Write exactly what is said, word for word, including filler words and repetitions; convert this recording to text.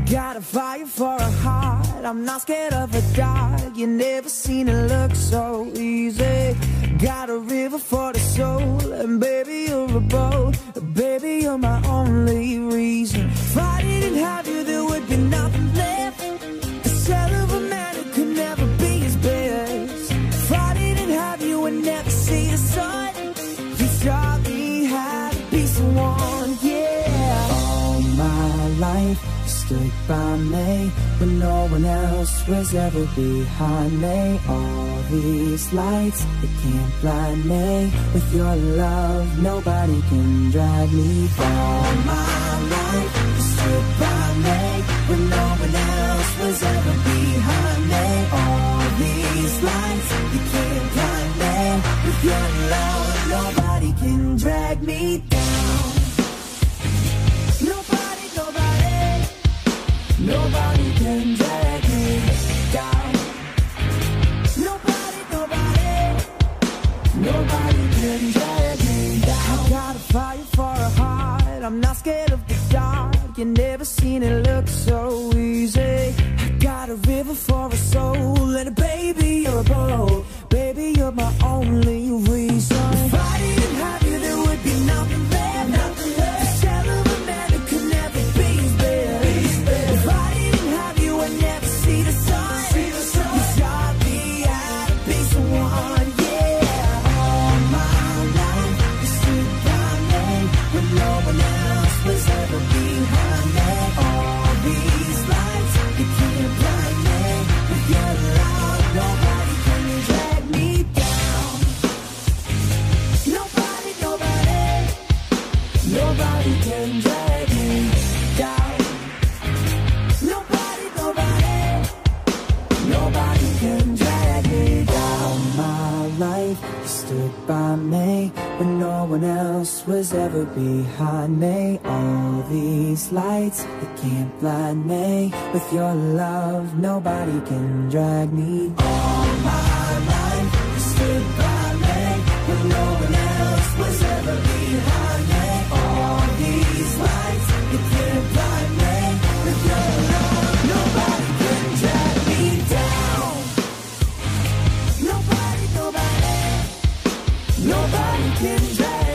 Got a fire for a heart, I'm not scared of the dark. You never seen it look so easy. Got a river for the soul, and baby you're a boat. Baby you're my only reason. If I didn't have you there would be nothing left. The shell of a man who could never be his best. If I didn't have you and never see the sun, you taught me how to be someone, yeah. All my life stood by me when no one else was ever behind me. All these lights, they can't blind me. With your love, nobody can drag me down. All my life, you stood by me when no one else was ever behind me. All these lights, they can't blind me. With your love, nobody can drag me down. Nobody, nobody, nobody can drag me down. Nobody, nobody, nobody can drag me down. I got a fire for a heart, I'm not scared of the dark. You never seen it look so easy. I got a river for a soul, and a baby you're a boat. Baby you're my only reason. If I didn't have you there would be nothing left, nothing left. The shell of a man who could never be his best. If I didn't have you I'd never see the sun. See the sun. You taught me how to be someone, yeah. All my life you stood by me when no one else was ever behind me. All these lights, you can't blind me. With your love, nobody can drag me down. Nobody, nobody, nobody can drag me down. Nobody, nobody, nobody can drag me down. My life, you stood by me when no one else was ever behind me. All these lights, they can't blind me. With your love, nobody can drag me. All my life, you stood by me when no one else was ever behind me. All these lights, they can't blind me. With your love, nobody can drag me down. Nobody, nobody, nobody can drag